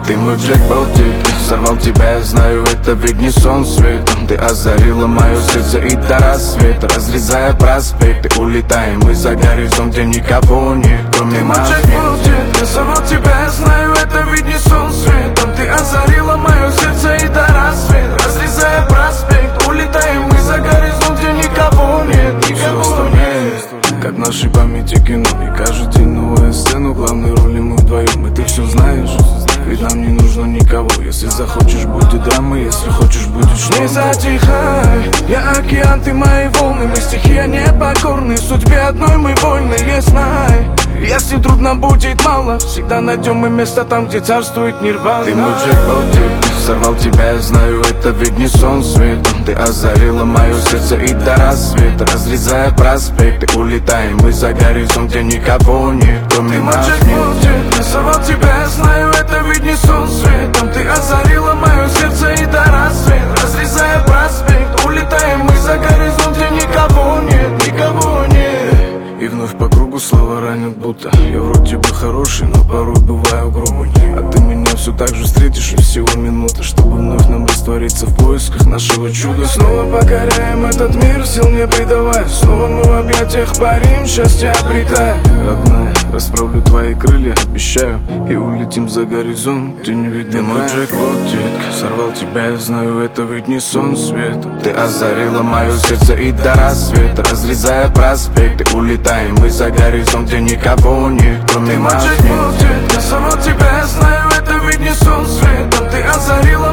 Ты мой джекпот, сорвал тебя, я знаю, это ведь не сон светом. Ты озарила мое сердце и до рассвета. Разрезая проспекты, улетаем мы за горизонт, где никого нет, кроме нас. Ты мой джекпот, я сорвал тебя, я знаю, это ведь не сон светом. Ты озарила мое сердце и до рассвета. Разрезая проспект, улетаем мы за горизонт, где никого нет, никого нет. Как в нашей памяти кино, и каждый день новая сцена. Главной роли мы вдвоем, и ты все знаешь. Ведь нам не нужно никого. Если захочешь, будет драма, если хочешь, будет шторм. Не затихай, я океан, ты мои волны. Мы стихия непокорны, судьбе одной мы вольны, знай. Если трудно будет мало, всегда найдем мы место там, где царствует нирвана. Ты мой джекпот, сорвал тебя, я знаю, это ведь не сон светом. Ты озарила мое сердце и до рассвета. Разрезая проспекты, улетаем мы за горизонт, где никого нет, кроме нас. Ты мой джекпот, я сорвал тебя, я знаю, это ведь не сон светом. Ты озарила мое сердце и до рассвета. Разрезая проспект, улетаем мы за горизонт, где никого нет, никого нет. И вновь по кругу слова ранят будто я вроде бы хороший, но порой бываю грубый. А ты меня все так же встретишь, и всего минута, чтобы вновь нам раствориться в поисках нашего чуда. Снова покоряем этот мир, сил не придавая. Снова мы в объятиях парим, счастье обретая. Родная, расправлю твои крылья, обещаю, и улетим за горизонт, где не видно. Ты мой джекпот, детка, сорвал тебя, я знаю, это ведь не сон светом. Ты озарила мое сердце и до рассвета. Разрезая проспекты, улетаем мы за горизонт, где никого нет, кроме нас. Ты мой джекпот, детка, сорвал тебя, я знаю, это ведь не сон светом. Ты озарила